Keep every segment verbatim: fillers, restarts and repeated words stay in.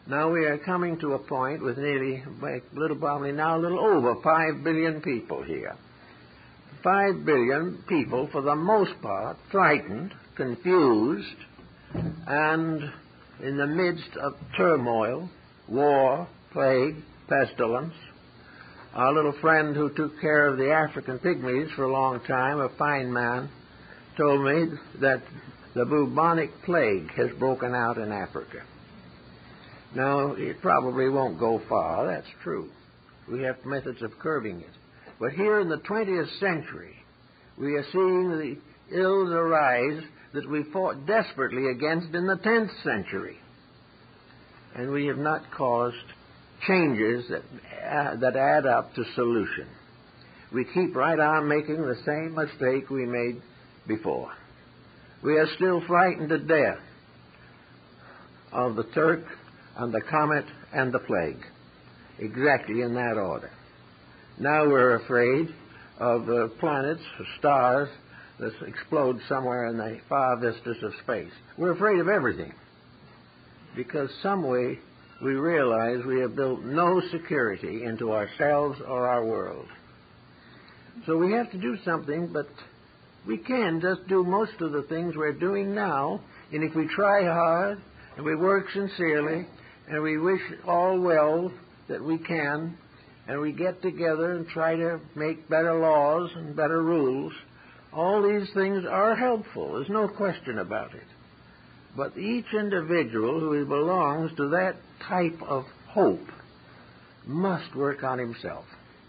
Now we are coming to a point with nearly, a little probably now a little over five billion people here. Five billion people, for the most part, frightened, confused, and in the midst of turmoil, war, plague, pestilence. Our little friend who took care of the African pygmies for a long time, a fine man, told me that the bubonic plague has broken out in Africa. Now, it probably won't go far, that's true. We have methods of curbing it. But here in the twentieth century, we are seeing the ills arise that we fought desperately against in the tenth century. And we have not caused changes that, uh, that add up to solution. We keep right on making the same mistake we made before. We are still frightened to death of the Turk and the comet and the plague, exactly in that order. Now we're afraid of the planets, stars that explode somewhere in the far vistas of space. We're afraid of everything because some way we realize we have built no security into ourselves or our world. So we have to do something, but we can just do most of the things we're doing now, and if we try hard and we work sincerely and we wish all well that we can, and we get together and try to make better laws and better rules, all these things are helpful. There's no question about it. But each individual who belongs to that type of hope must work on himself.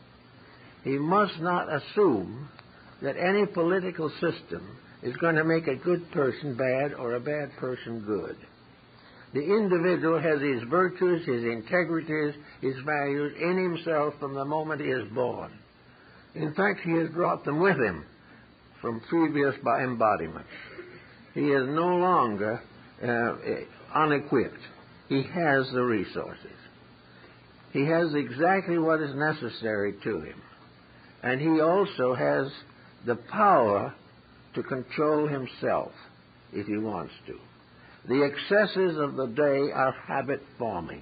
He must not assume that any political system is going to make a good person bad or a bad person good. The individual has his virtues, his integrities, his values in himself from the moment he is born. In fact, he has brought them with him from previous embodiments. He is no longer uh, unequipped. He has the resources. He has exactly what is necessary to him. And he also has the power to control himself if he wants to. The excesses of the day are habit-forming.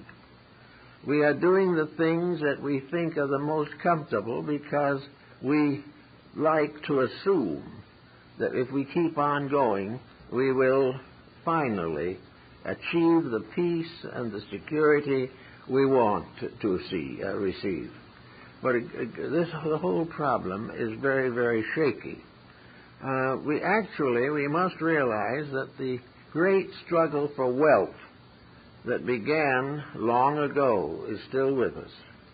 We are doing the things that we think are the most comfortable because we like to assume that if we keep on going, we will finally achieve the peace and the security we want to, to see, uh, receive. But uh, this the whole problem is very, very shaky. Uh, we actually, we must realize that the great struggle for wealth that began long ago is still with us.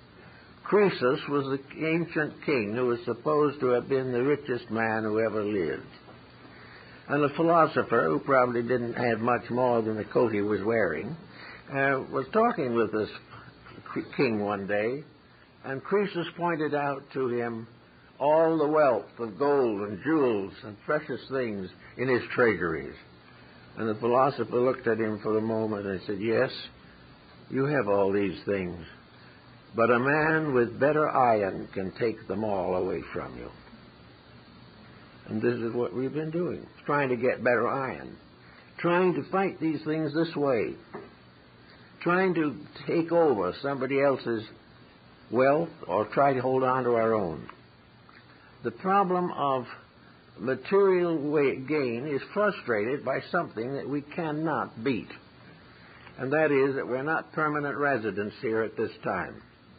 Croesus was the ancient king who was supposed to have been the richest man who ever lived. And a philosopher, who probably didn't have much more than the coat he was wearing, uh, was talking with this king one day, and Croesus pointed out to him all the wealth of gold and jewels and precious things in his treasuries. And the philosopher looked at him for a moment and said, "Yes, you have all these things, but a man with better iron can take them all away from you." And this is what we've been doing, trying to get better iron, trying to fight these things this way, trying to take over somebody else's wealth or try to hold on to our own. The problem of material gain is frustrated by something that we cannot beat, and that is that we're not permanent residents here at this time.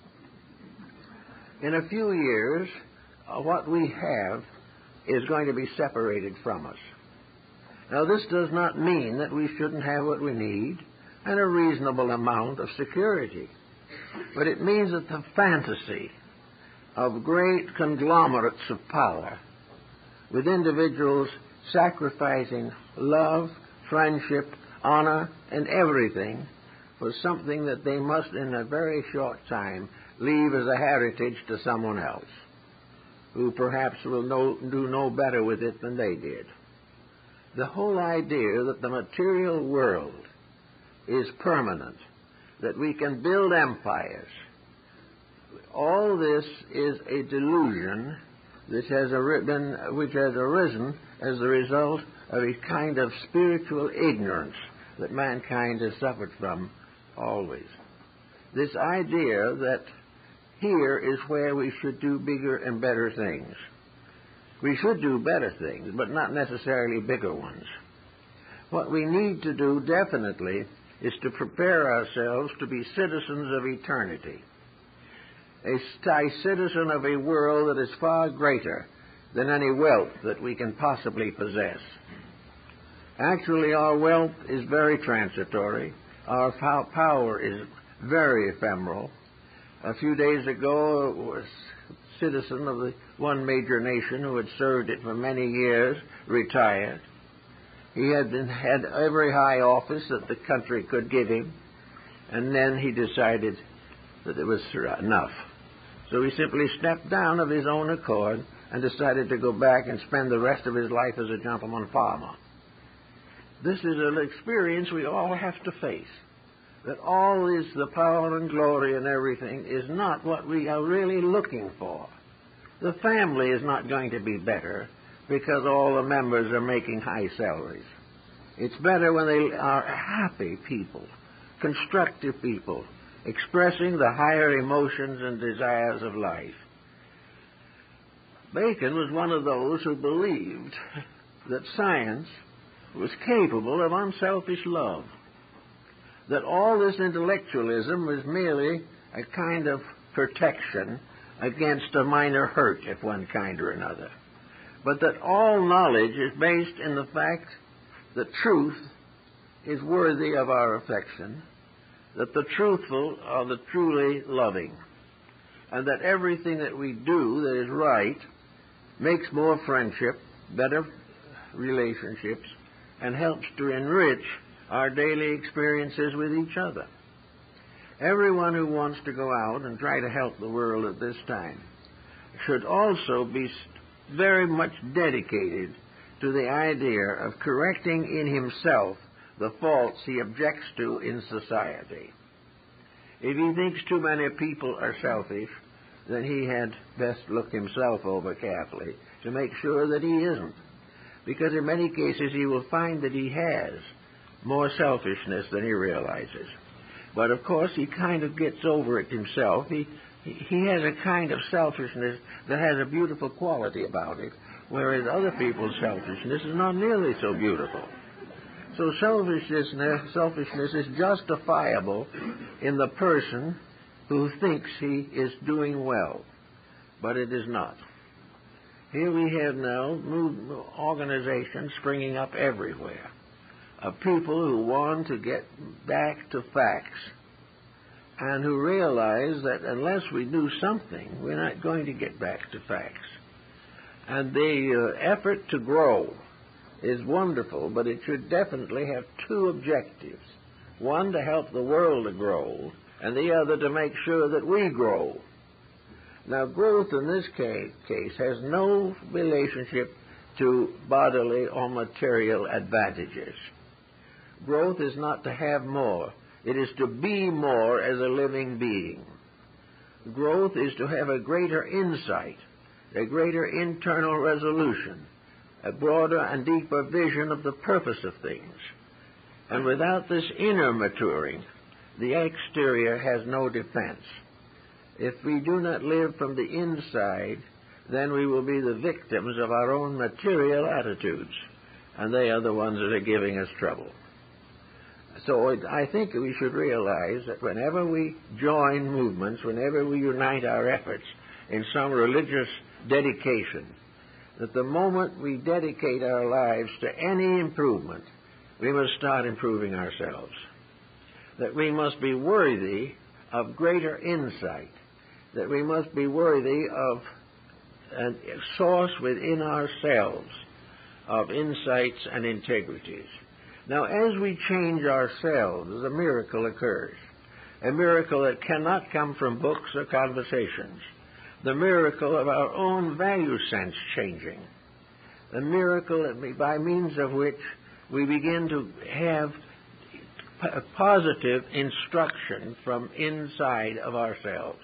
In a few years, uh, what we have is going to be separated from us. Now, this does not mean that we shouldn't have what we need and a reasonable amount of security, but it means that the fantasy of great conglomerates of power, with individuals sacrificing love, friendship, honor, and everything for something that they must in a very short time leave as a heritage to someone else, who perhaps will know, do no better with it than they did. The whole idea that the material world is permanent, that we can build empires, all this is a delusion which has, been, which has arisen as the result of a kind of spiritual ignorance that mankind has suffered from always. This idea that here is where we should do bigger and better things. We should do better things, but not necessarily bigger ones. What we need to do definitely is to prepare ourselves to be citizens of eternity, a citizen of a world that is far greater than any wealth that we can possibly possess. Actually, our wealth is very transitory. Our power is very ephemeral. A few days ago, a citizen of the one major nation who had served it for many years retired. He had been, had every high office that the country could give him, and then he decided that it was enough. So he simply stepped down of his own accord and decided to go back and spend the rest of his life as a gentleman farmer. This is an experience we all have to face, that all this, the power and glory and everything, is not what we are really looking for. The family is not going to be better because all the members are making high salaries. It's better when they are happy people, constructive people, expressing the higher emotions and desires of life. Bacon was one of those who believed that science was capable of unselfish love, that all this intellectualism was merely a kind of protection against a minor hurt of one kind or another, but that all knowledge is based in the fact that truth is worthy of our affection, that the truthful are the truly loving, and that everything that we do that is right makes more friendship, better relationships, and helps to enrich our daily experiences with each other. Everyone who wants to go out and try to help the world at this time should also be very much dedicated to the idea of correcting in himself the faults he objects to in society. If he thinks too many people are selfish, then he had best look himself over carefully to make sure that he isn't. Because in many cases he will find that he has more selfishness than he realizes. But of course he kind of gets over it himself. He, he has a kind of selfishness that has a beautiful quality about it, whereas other people's selfishness is not nearly so beautiful. So selfishness, selfishness is justifiable in the person who thinks he is doing well, but it is not. Here we have now organizations springing up everywhere of people who want to get back to facts and who realize that unless we do something, we're not going to get back to facts. And the uh, effort to grow is wonderful, but it should definitely have two objectives. One, to help the world to grow, and the other, to make sure that we grow. Now, growth in this case has no relationship to bodily or material advantages. Growth is not to have more. It is to be more as a living being. Growth is to have a greater insight, a greater internal resolution, a broader and deeper vision of the purpose of things. And without this inner maturing, the exterior has no defense. If we do not live from the inside, then we will be the victims of our own material attitudes, and they are the ones that are giving us trouble. So I think we should realize that whenever we join movements, whenever we unite our efforts in some religious dedication, that the moment we dedicate our lives to any improvement, we must start improving ourselves. That we must be worthy of greater insight, that we must be worthy of a source within ourselves of insights and integrities. Now, as we change ourselves, a miracle occurs, a miracle that cannot come from books or conversations, the miracle of our own value sense changing, the miracle that by means of which we begin to have a positive instruction from inside of ourselves,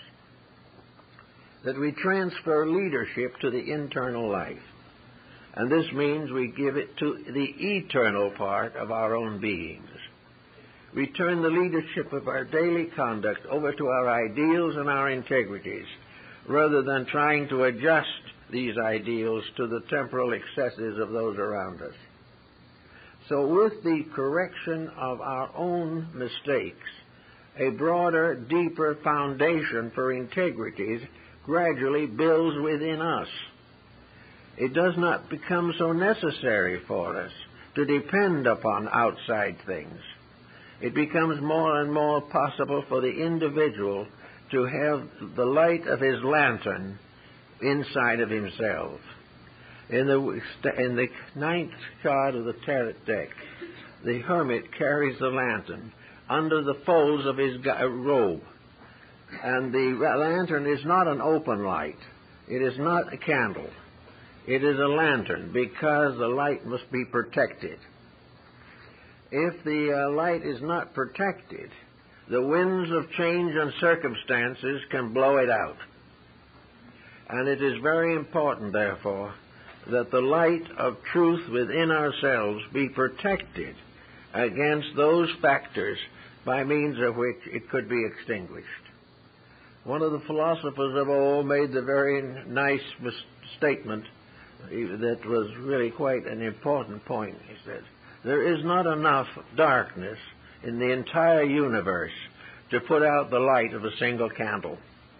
that we transfer leadership to the internal life. And this means we give it to the eternal part of our own beings. we turn the leadership of our daily conduct over to our ideals and our integrities, rather than trying to adjust these ideals to the temporal excesses of those around us. So with the correction of our own mistakes, a broader, deeper foundation for integrities gradually builds within us. It does not become so necessary for us to depend upon outside things. It becomes more and more possible for the individual to have the light of his lantern inside of himself. In the, in the ninth card of the tarot deck, the hermit carries the lantern under the folds of his robe. And the lantern is not an open light. It is not a candle. It is a lantern, because the light must be protected. If the uh, light is not protected, the winds of change and circumstances can blow it out. And it is very important, therefore, that the light of truth within ourselves be protected against those factors by means of which it could be extinguished. One of the philosophers of old made the very nice mis- statement that was really quite an important point. He said, "There is not enough darkness in the entire universe to put out the light of a single candle.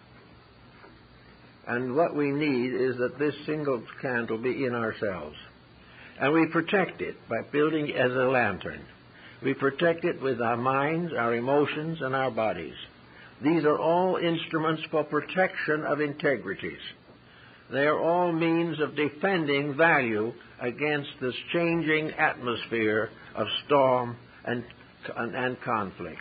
And what we need is that this single candle be in ourselves. And we protect it by building it as a lantern. We protect it with our minds, our emotions, and our bodies. These are all instruments for protection of integrities. They are all means of defending value against this changing atmosphere of storm and, and, and conflict.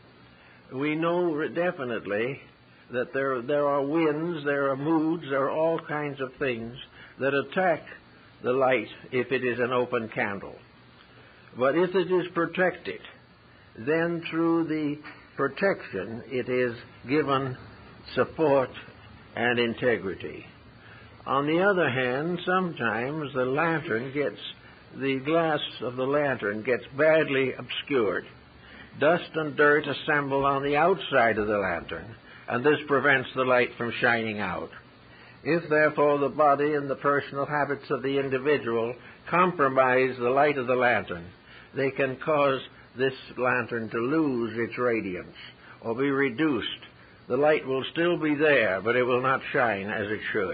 We know definitely that there, there are winds, there are moods, there are all kinds of things that attack the light if it is an open candle. But if it is protected, then through the protection it is given support and integrity. On the other hand, sometimes the lantern gets, the glass of the lantern gets badly obscured. Dust and dirt assemble on the outside of the lantern, and this prevents the light from shining out. If, therefore, the body and the personal habits of the individual compromise the light of the lantern, they can cause this lantern to lose its radiance or be reduced. The light will still be there, but it will not shine as it should.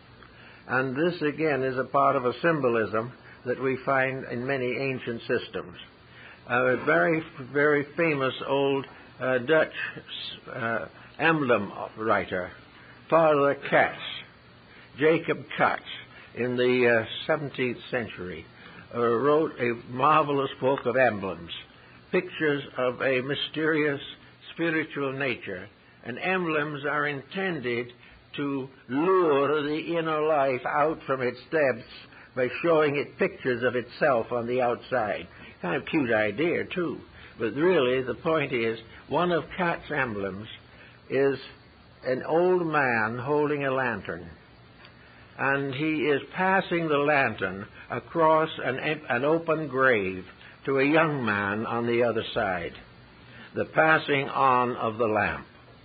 And this, again, is a part of a symbolism that we find in many ancient systems. A very, very famous old uh, Dutch uh, emblem writer, Father Cats, Jacob Cats, in the uh, seventeenth century, uh, wrote a marvelous book of emblems, pictures of a mysterious spiritual nature. And emblems are intended to lure the inner life out from its depths by showing it pictures of itself on the outside. Kind of cute idea, too. But really, the point is, one of Cat's emblems is an old man holding a lantern. And he is passing the lantern across an, an open grave to a young man on the other side. The passing on of the lamp.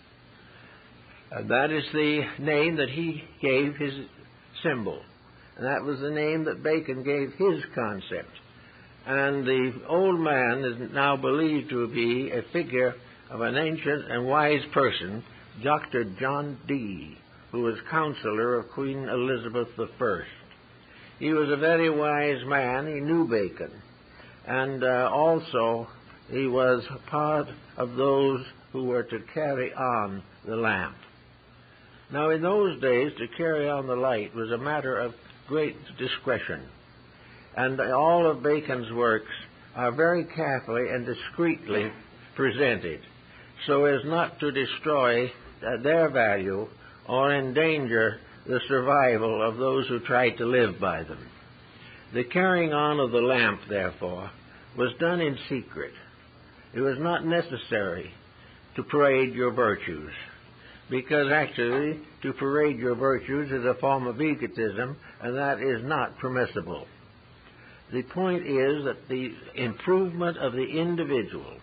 Uh, that is the name that he gave his symbol. And that was the name that Bacon gave his concept. And the old man is now believed to be a figure of an ancient and wise person, Doctor John Dee, who was counselor of Queen Elizabeth the First. He was a very wise man. He knew Bacon. And uh, also he was part of those who were to carry on the lamp. Now, in those days, to carry on the light was a matter of great discretion. And all of Bacon's works are very carefully and discreetly presented, so as not to destroy their value or endanger the survival of those who tried to live by them. The carrying on of the lamp, therefore, was done in secret. It was not necessary to parade your virtues, because actually to parade your virtues is a form of egotism, and that is not permissible. The point is that the improvement of the individual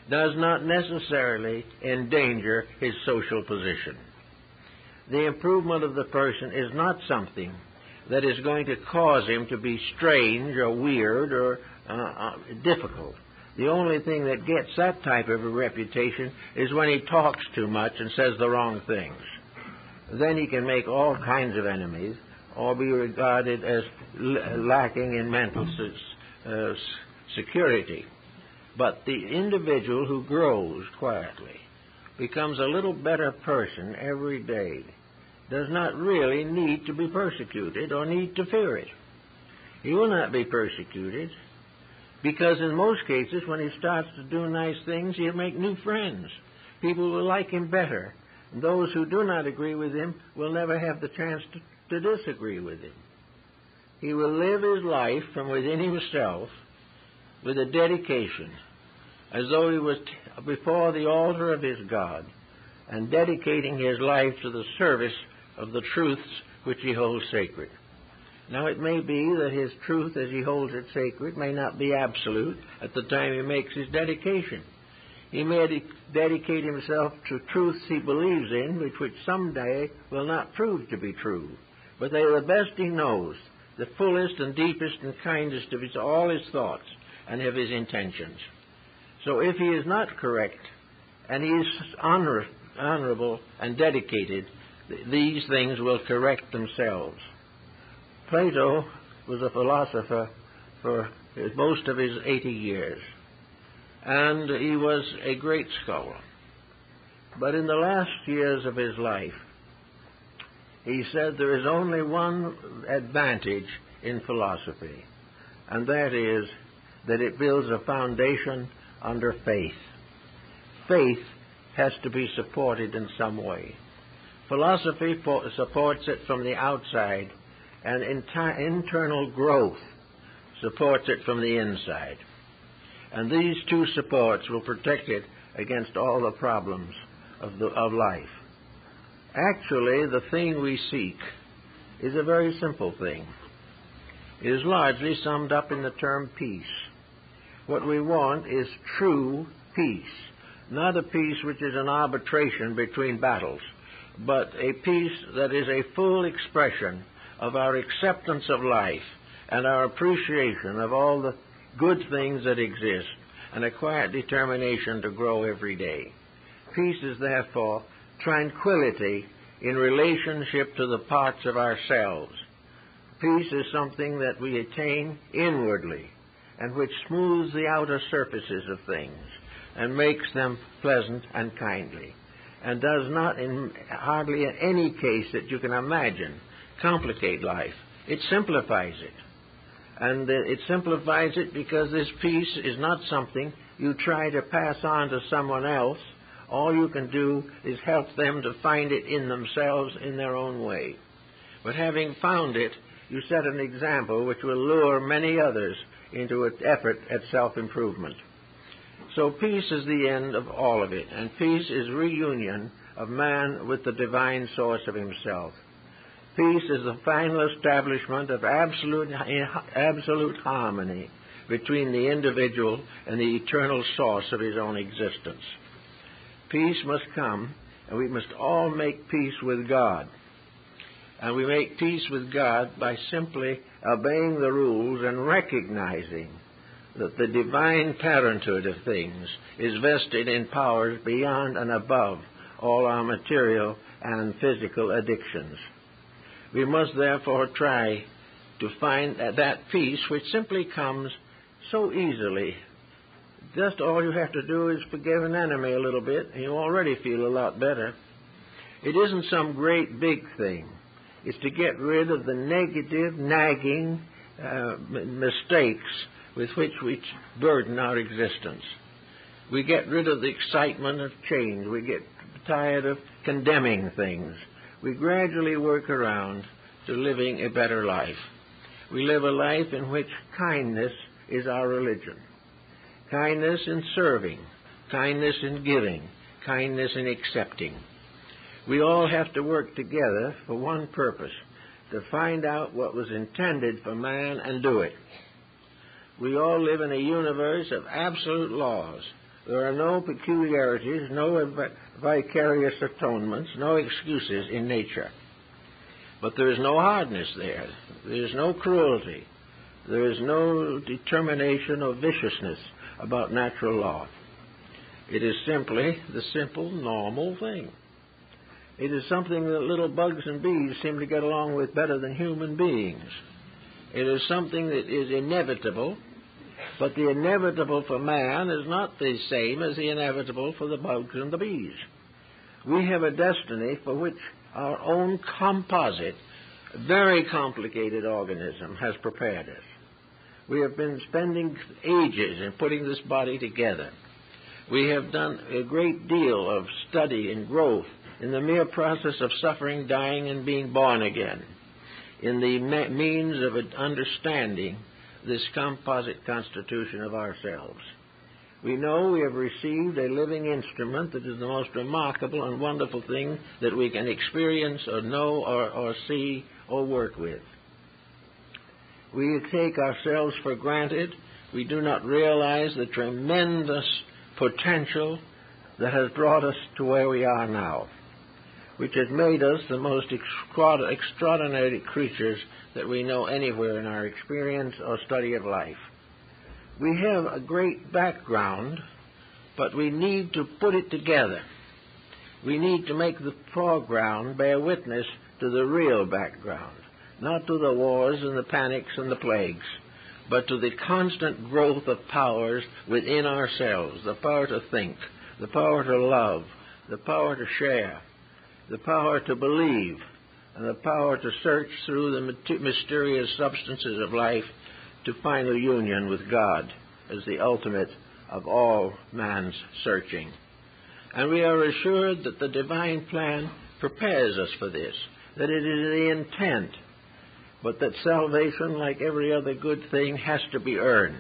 does not necessarily endanger his social position. The improvement of the person is not something that is going to cause him to be strange or weird or uh, uh, difficult. The only thing that gets that type of a reputation is when he talks too much and says the wrong things. Then he can make all kinds of enemies or be regarded as l- lacking in mental uh, security. But the individual who grows quietly, becomes a little better person every day, does not really need to be persecuted or need to fear it. He will not be persecuted because in most cases when he starts to do nice things, he'll make new friends. People will like him better. And those who do not agree with him will never have the chance to, to disagree with him. He will live his life from within himself with a dedication, as though he was t- before the altar of his God and dedicating his life to the service of the truths which he holds sacred. Now, it may be that his truth as he holds it sacred may not be absolute at the time he makes his dedication. He may de- dedicate himself to truths he believes in, which, which someday will not prove to be true. But they are the best he knows, the fullest and deepest and kindest of his, all his thoughts and of his intentions. So if he is not correct, and he is honor, honorable and dedicated, th- these things will correct themselves. Plato was a philosopher for his, most of his eighty years, and he was a great scholar. But in the last years of his life, he said there is only one advantage in philosophy, and that is that it builds a foundation under faith. Faith has to be supported in some way. Philosophy for, supports it from the outside, and inti- internal growth supports it from the inside. And these two supports will protect it against all the problems of, the, of life. Actually, the thing we seek is a very simple thing. It is largely summed up in the term peace. What we want is true peace, not a peace which is an arbitration between battles, but a peace that is a full expression of our acceptance of life and our appreciation of all the good things that exist and a quiet determination to grow every day. Peace is therefore tranquility in relationship to the parts of ourselves. Peace is something that we attain inwardly and which smooths the outer surfaces of things and makes them pleasant and kindly, and does not, in hardly in any case that you can imagine, complicate life. It simplifies it. And uh, it simplifies it because this peace is not something you try to pass on to someone else. All you can do is help them to find it in themselves in their own way. But having found it, you set an example which will lure many others into an effort at self-improvement. So peace is the end of all of it, and peace is reunion of man with the divine source of himself. Peace is the final establishment of absolute, absolute harmony between the individual and the eternal source of his own existence. Peace must come, and we must all make peace with God. And we make peace with God by simply obeying the rules and recognizing that the divine parenthood of things is vested in powers beyond and above all our material and physical addictions. We must therefore try to find that peace which simply comes so easily. Just all you have to do is forgive an enemy a little bit, and you already feel a lot better. It isn't some great big thing. It's to get rid of the negative, nagging uh, mistakes with which we burden our existence. We get rid of the excitement of change. We get tired of condemning things. We gradually work around to living a better life. We live a life in which kindness is our religion. Kindness in serving, kindness in giving, kindness in accepting. We all have to work together for one purpose, to find out what was intended for man and do it. We all live in a universe of absolute laws, There are no peculiarities, no vicarious atonements, no excuses in nature. But there is no hardness there. There is no cruelty. There is no determination or viciousness about natural law. It is simply the simple, normal thing. It is something that little bugs and bees seem to get along with better than human beings. It is something that is inevitable, but the inevitable for man is not the same as the inevitable for the bugs and the bees. We have a destiny for which our own composite, very complicated organism has prepared us. We have been spending ages in putting this body together. We have done a great deal of study and growth in the mere process of suffering, dying, and being born again, in the me- means of understanding this composite constitution of ourselves. We know we have received a living instrument that is the most remarkable and wonderful thing that we can experience or know or, or see or work with. We take ourselves for granted. We do not realize the tremendous potential that has brought us to where we are now, which has made us the most extraordinary creatures that we know anywhere in our experience or study of life. We have a great background, but we need to put it together. We need to make the foreground bear witness to the real background, not to the wars and the panics and the plagues, but to the constant growth of powers within ourselves, the power to think, the power to love, the power to share, the power to believe, and the power to search through the mysterious substances of life to final union with God as the ultimate of all man's searching. And we are assured that the divine plan prepares us for this, that it is the intent, but that salvation, like every other good thing, has to be earned.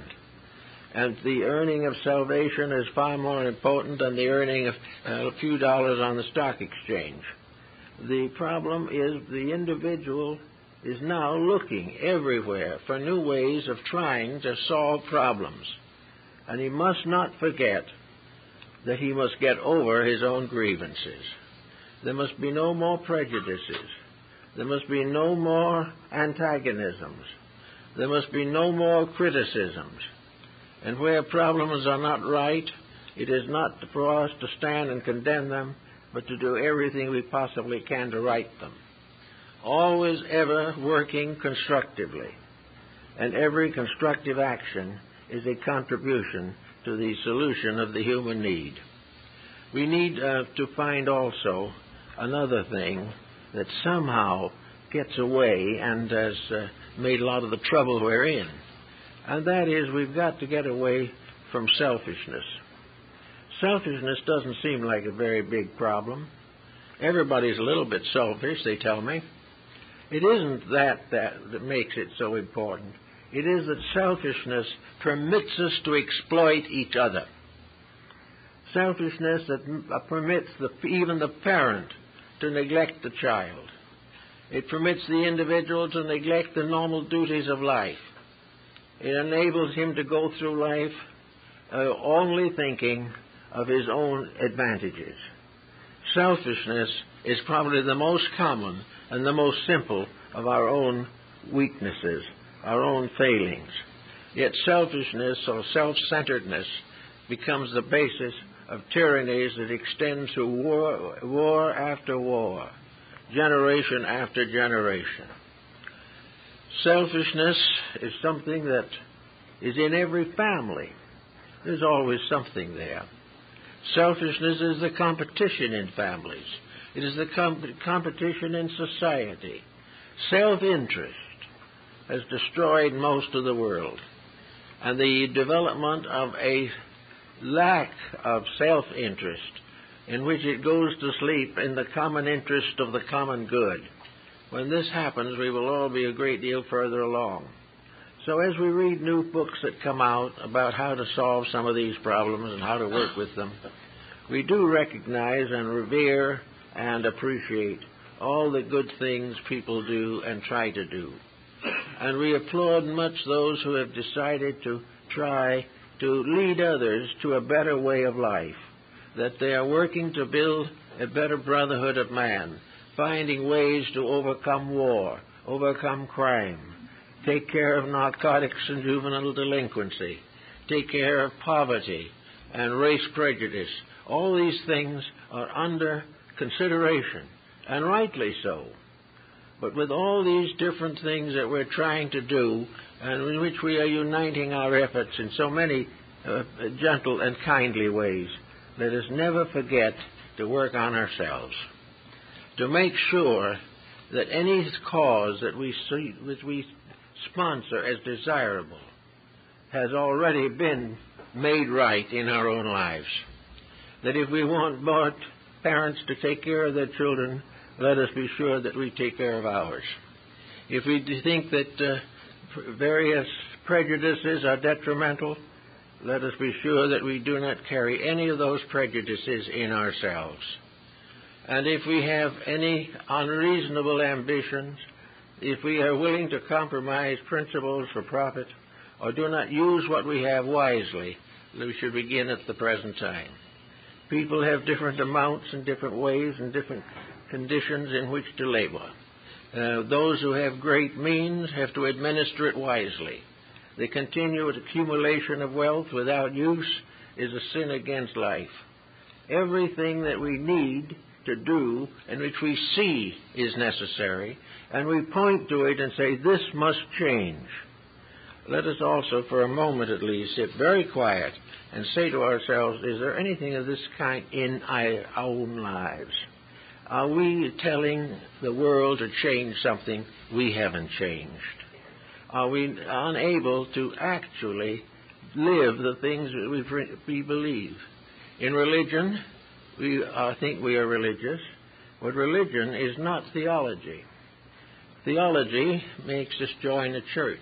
And the earning of salvation is far more important than the earning of uh, a few dollars on the stock exchange. The problem is the individual is now looking everywhere for new ways of trying to solve problems. And he must not forget that he must get over his own grievances. There must be no more prejudices. There must be no more antagonisms. There must be no more criticisms. And where problems are not right, it is not for us to stand and condemn them, but to do everything we possibly can to right them. Always ever working constructively. And every constructive action is a contribution to the solution of the human need. We need uh, to find also another thing that somehow gets away and has uh, made a lot of the trouble we're in. And that is, we've got to get away from selfishness. Selfishness doesn't seem like a very big problem. Everybody's a little bit selfish, they tell me. It isn't that that, that makes it so important. It is that selfishness permits us to exploit each other. Selfishness that permits the, even the parent to neglect the child. It permits the individual to neglect the normal duties of life. It enables him to go through life uh, only thinking of his own advantages. Selfishness is probably the most common and the most simple of our own weaknesses, our own failings. Yet selfishness or self-centeredness becomes the basis of tyrannies that extend through war, war after war, generation after generation. Selfishness is something that is in every family. There's always something there. Selfishness is the competition in families. It is the com- competition in society. Self-interest has destroyed most of the world. And the development of a lack of self-interest in which it goes to sleep in the common interest of the common good. When this happens, we will all be a great deal further along. So as we read new books that come out about how to solve some of these problems and how to work with them, we do recognize and revere and appreciate all the good things people do and try to do. And we applaud much those who have decided to try to lead others to a better way of life, that they are working to build a better brotherhood of man, finding ways to overcome war, overcome crime, take care of narcotics and juvenile delinquency, take care of poverty and race prejudice. All these things are under consideration, and rightly so. But with all these different things that we're trying to do, and in which we are uniting our efforts in so many uh, gentle and kindly ways, let us never forget to work on ourselves, to make sure that any cause that we see, that we sponsor as desirable has already been made right in our own lives. That if we want both parents to take care of their children, let us be sure that we take care of ours. If we think that uh, various prejudices are detrimental, let us be sure that we do not carry any of those prejudices in ourselves. And if we have any unreasonable ambitions, if we are willing to compromise principles for profit, or do not use what we have wisely, we should begin at the present time. People have different amounts and different ways and different conditions in which to labor. Uh, those who have great means have to administer it wisely. The continued accumulation of wealth without use is a sin against life. Everything that we need to do and which we see is necessary, and we point to it and say, this must change. Let us also, for a moment at least, sit very quiet and say to ourselves, is there anything of this kind in our own lives? Are we telling the world to change something we haven't changed? Are we unable to actually live the things that we, we believe? In religion, we uh, think we are religious, but religion is not theology. Theology makes us join a church.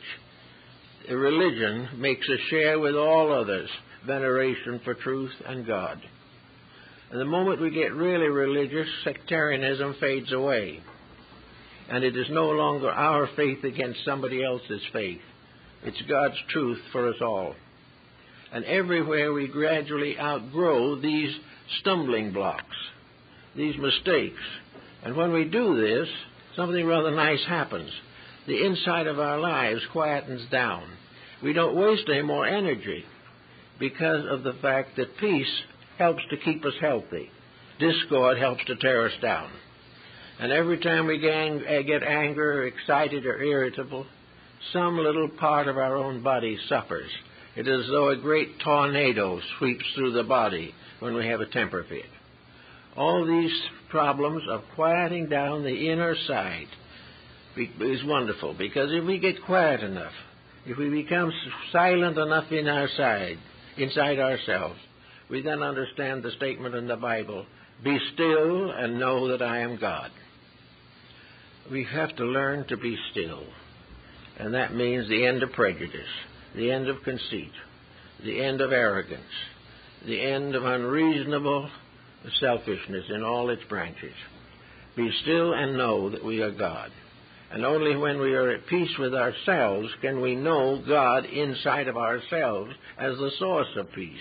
A religion makes us share with all others veneration for truth and God. And the moment we get really religious, sectarianism fades away. And it is no longer our faith against somebody else's faith. It's God's truth for us all. And everywhere we gradually outgrow these stumbling blocks, these mistakes. And when we do this, something rather nice happens. The inside of our lives quietens down. We don't waste any more energy because of the fact that peace helps to keep us healthy. Discord helps to tear us down. And every time we get anger or excited or irritable, some little part of our own body suffers. It is as though a great tornado sweeps through the body when we have a temper fit. All these problems of quieting down the inner side is wonderful, because if we get quiet enough, if we become silent enough in our side, inside ourselves, we then understand the statement in the Bible, be still and know that I am God. We have to learn to be still. And that means the end of prejudice, the end of conceit, the end of arrogance, the end of unreasonable selfishness in all its branches. Be still and know that we are God. And only when we are at peace with ourselves can we know God inside of ourselves as the source of peace.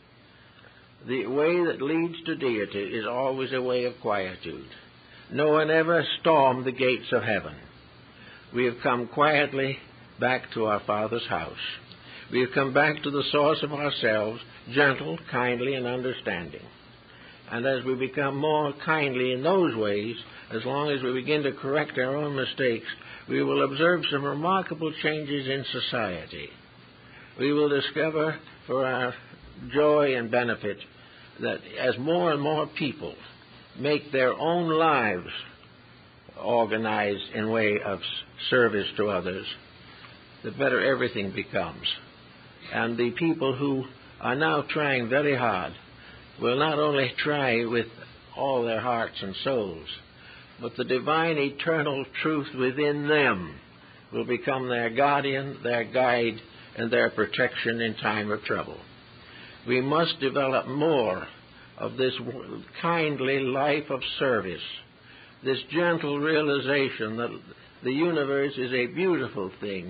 The way that leads to deity is always a way of quietude. No one ever stormed the gates of heaven. We have come quietly back to our Father's house. We have come back to the source of ourselves, gentle, kindly, and understanding. And as we become more kindly in those ways, as long as we begin to correct our own mistakes, we will observe some remarkable changes in society. We will discover for our joy and benefit that as more and more people make their own lives organized in way of service to others, the better everything becomes. And the people who are now trying very hard will not only try with all their hearts and souls, but the divine eternal truth within them will become their guardian, their guide, and their protection in time of trouble. We must develop more of this kindly life of service, this gentle realization that the universe is a beautiful thing,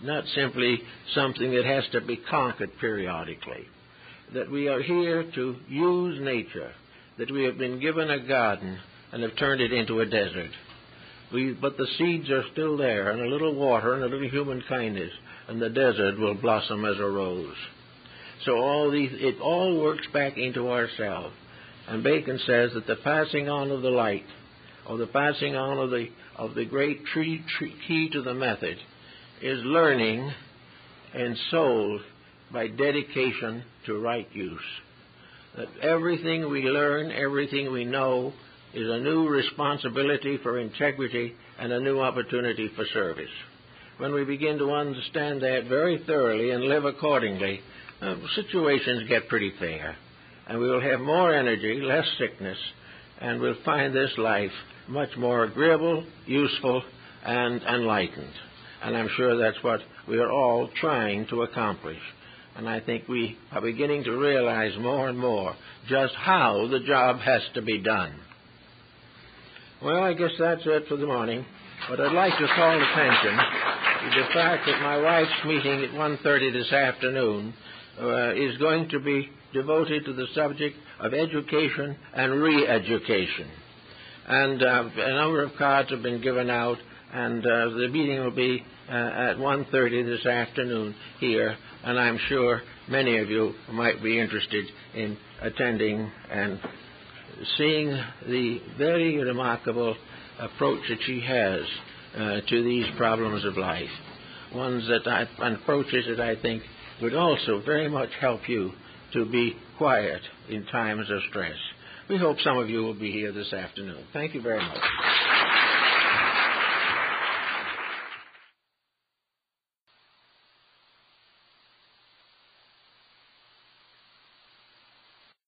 not simply something that has to be conquered periodically. That we are here to use nature, that we have been given a garden and have turned it into a desert. We, but the seeds are still there, and a little water and a little human kindness, and the desert will blossom as a rose. So all these, it all works back into ourselves. And Bacon says that the passing on of the light, or the passing on of the of the great tree, tree, key to the method, is learning and soul by dedication to right use. That everything we learn, everything we know, is a new responsibility for integrity and a new opportunity for service. When we begin to understand that very thoroughly and live accordingly, uh, situations get pretty fair. And we will have more energy, less sickness, and we'll find this life much more agreeable, useful, and enlightened. And I'm sure that's what we are all trying to accomplish. And I think we are beginning to realize more and more just how the job has to be done. Well, I guess that's it for the morning. But I'd like to call attention to the fact that my wife's meeting at one thirty this afternoon uh, is going to be devoted to the subject of education and re-education. And uh, a number of cards have been given out, and uh, the meeting will be uh, at one thirty this afternoon here, and I'm sure many of you might be interested in attending and seeing the very remarkable approach that she has uh, to these problems of life. Ones that I, and approaches that I think would also very much help you to be quiet in times of stress. We hope some of you will be here this afternoon. Thank you very much.